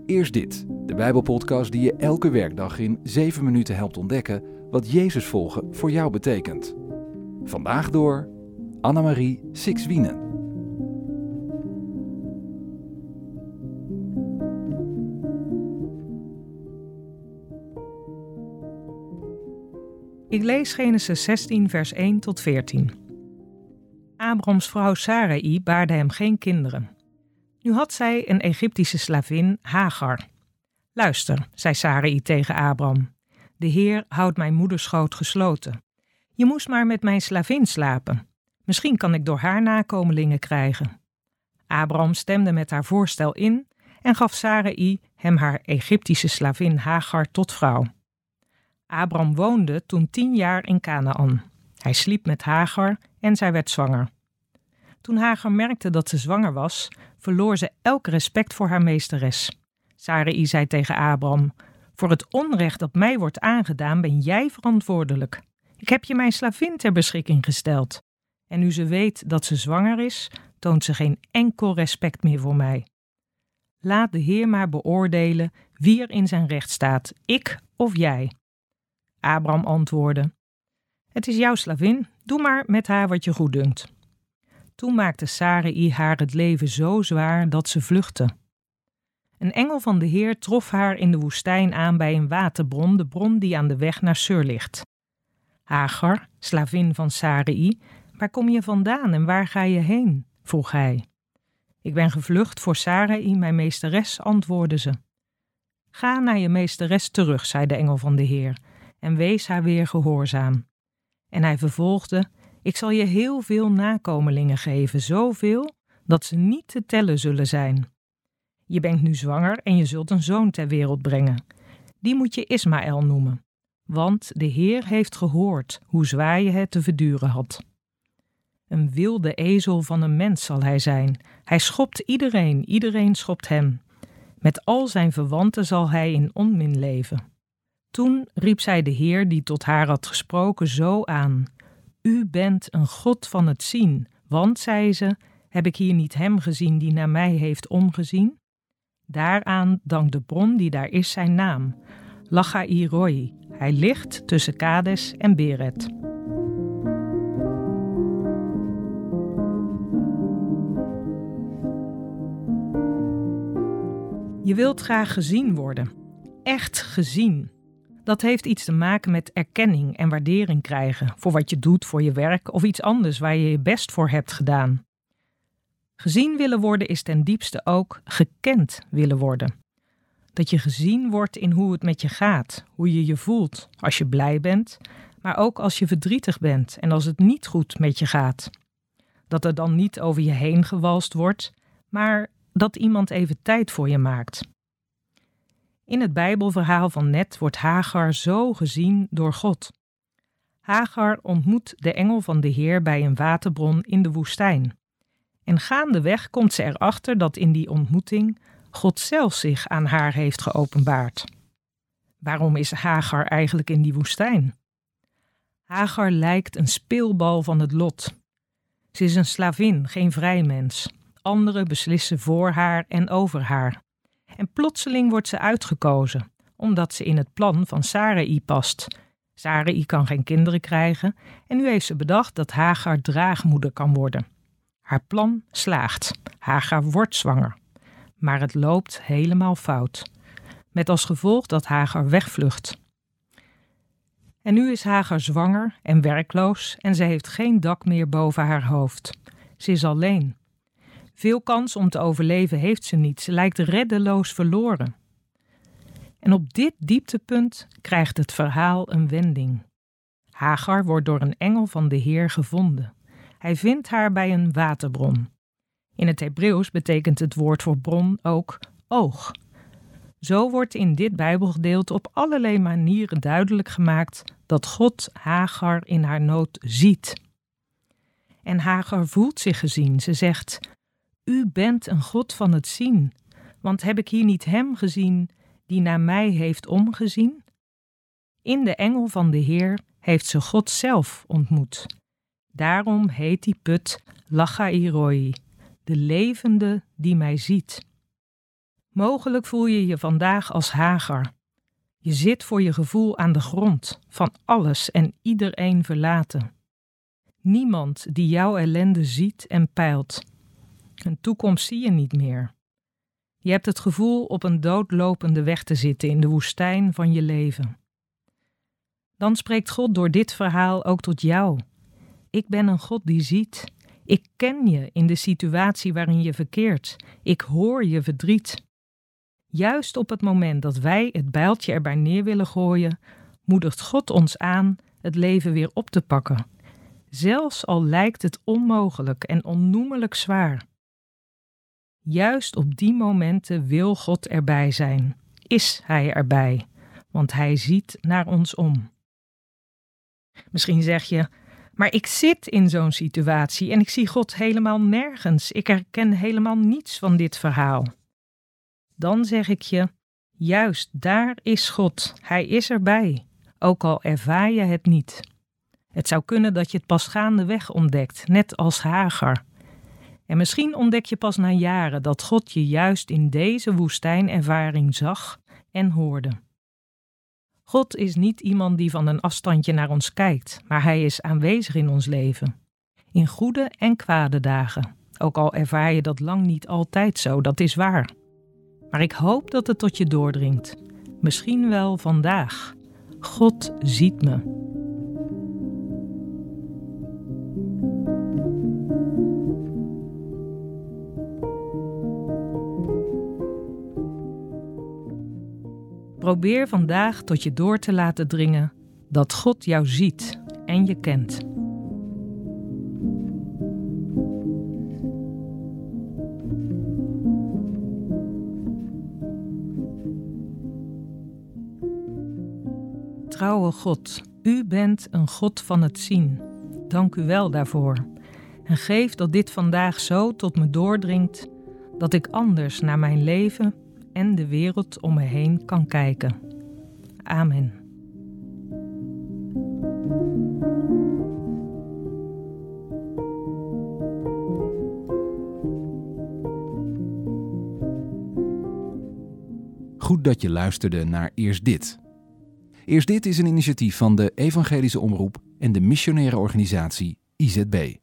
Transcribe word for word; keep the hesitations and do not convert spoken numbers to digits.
Eerst dit, de Bijbelpodcast die je elke werkdag in zeven minuten helpt ontdekken wat Jezus volgen voor jou betekent. Vandaag door Annemarie Sixwienen. Ik lees Genesis zestien vers één tot veertien. Abrams vrouw Sarai baarde hem geen kinderen. Nu had zij een Egyptische slavin, Hagar. Luister, zei Sarai tegen Abram. De Heer houdt mijn moederschoot gesloten. Je moest maar met mijn slavin slapen. Misschien kan ik door haar nakomelingen krijgen. Abram stemde met haar voorstel in en gaf Sarai hem haar Egyptische slavin Hagar tot vrouw. Abram woonde toen tien jaar in Kanaan. Hij sliep met Hagar en zij werd zwanger. Toen Hagar merkte dat ze zwanger was, verloor ze elk respect voor haar meesteres. Sarai zei tegen Abram: voor het onrecht dat mij wordt aangedaan ben jij verantwoordelijk. Ik heb je mijn slavin ter beschikking gesteld. En nu ze weet dat ze zwanger is, toont ze geen enkel respect meer voor mij. Laat de Heer maar beoordelen wie er in zijn recht staat, ik of jij. Abram antwoordde: het is jouw slavin, doe maar met haar wat je goeddunkt. Toen maakte Sarai haar het leven zo zwaar dat ze vluchtte. Een engel van de Heer trof haar in de woestijn aan bij een waterbron, de bron die aan de weg naar Sur ligt. Hagar, slavin van Sarai, waar kom je vandaan en waar ga je heen? Vroeg hij. Ik ben gevlucht voor Sarai, mijn meesteres, antwoordde ze. Ga naar je meesteres terug, zei de engel van de Heer, en wees haar weer gehoorzaam. En hij vervolgde: ik zal je heel veel nakomelingen geven, zoveel dat ze niet te tellen zullen zijn. Je bent nu zwanger en je zult een zoon ter wereld brengen. Die moet je Ismaël noemen, want de Heer heeft gehoord hoe zwaar je het te verduren had. Een wilde ezel van een mens zal hij zijn. Hij schopt iedereen, iedereen schopt hem. Met al zijn verwanten zal hij in onmin leven. Toen riep zij de Heer die tot haar had gesproken zo aan: u bent een God van het zien, want, zei ze, heb ik hier niet hem gezien die naar mij heeft omgezien? Daaraan dankt de bron die daar is zijn naam, Lachairoi. Hij ligt tussen Kades en Beret. Je wilt graag gezien worden, echt gezien. Dat heeft iets te maken met erkenning en waardering krijgen voor wat je doet voor je werk of iets anders waar je je best voor hebt gedaan. Gezien willen worden is ten diepste ook gekend willen worden. Dat je gezien wordt in hoe het met je gaat, hoe je je voelt als je blij bent, maar ook als je verdrietig bent en als het niet goed met je gaat. Dat er dan niet over je heen gewalst wordt, maar dat iemand even tijd voor je maakt. In het Bijbelverhaal van net wordt Hagar zo gezien door God. Hagar ontmoet de engel van de Heer bij een waterbron in de woestijn. En gaandeweg komt ze erachter dat in die ontmoeting God zelf zich aan haar heeft geopenbaard. Waarom is Hagar eigenlijk in die woestijn? Hagar lijkt een speelbal van het lot. Ze is een slavin, geen vrijmens. Anderen beslissen voor haar en over haar. En plotseling wordt ze uitgekozen, omdat ze in het plan van Sarai past. Sarai kan geen kinderen krijgen en nu heeft ze bedacht dat Hagar draagmoeder kan worden. Haar plan slaagt. Hagar wordt zwanger. Maar het loopt helemaal fout. Met als gevolg dat Hagar wegvlucht. En nu is Hagar zwanger en werkloos en ze heeft geen dak meer boven haar hoofd. Ze is alleen. Veel kans om te overleven heeft ze niet. Ze lijkt reddeloos verloren. En op dit dieptepunt krijgt het verhaal een wending. Hagar wordt door een engel van de Heer gevonden. Hij vindt haar bij een waterbron. In het Hebreeuws betekent het woord voor bron ook oog. Zo wordt in dit Bijbelgedeelte op allerlei manieren duidelijk gemaakt dat God Hagar in haar nood ziet. En Hagar voelt zich gezien. Ze zegt: u bent een God van het zien, want heb ik hier niet hem gezien die naar mij heeft omgezien? In de engel van de Heer heeft ze God zelf ontmoet. Daarom heet die put Lachairoi, de levende die mij ziet. Mogelijk voel je je vandaag als Hagar. Je zit voor je gevoel aan de grond, van alles en iedereen verlaten. Niemand die jouw ellende ziet en peilt. Een toekomst zie je niet meer. Je hebt het gevoel op een doodlopende weg te zitten in de woestijn van je leven. Dan spreekt God door dit verhaal ook tot jou. Ik ben een God die ziet. Ik ken je in de situatie waarin je verkeert. Ik hoor je verdriet. Juist op het moment dat wij het bijltje erbij neer willen gooien, moedigt God ons aan het leven weer op te pakken. Zelfs al lijkt het onmogelijk en onnoemelijk zwaar. Juist op die momenten wil God erbij zijn. Is Hij erbij, want Hij ziet naar ons om. Misschien zeg je, maar ik zit in zo'n situatie en ik zie God helemaal nergens. Ik herken helemaal niets van dit verhaal. Dan zeg ik je, juist daar is God. Hij is erbij, ook al ervaar je het niet. Het zou kunnen dat je het pas gaandeweg ontdekt, net als Hagar. En misschien ontdek je pas na jaren dat God je juist in deze woestijnervaring zag en hoorde. God is niet iemand die van een afstandje naar ons kijkt, maar Hij is aanwezig in ons leven. In goede en kwade dagen. Ook al ervaar je dat lang niet altijd zo, dat is waar. Maar ik hoop dat het tot je doordringt. Misschien wel vandaag. God ziet me. Probeer vandaag tot je door te laten dringen dat God jou ziet en je kent. Trouwe God, U bent een God van het zien. Dank U wel daarvoor. En geef dat dit vandaag zo tot me doordringt dat ik anders naar mijn leven en de wereld om me heen kan kijken. Amen. Goed dat je luisterde naar Eerst Dit. Eerst Dit is een initiatief van de Evangelische Omroep en de missionaire organisatie I Z B.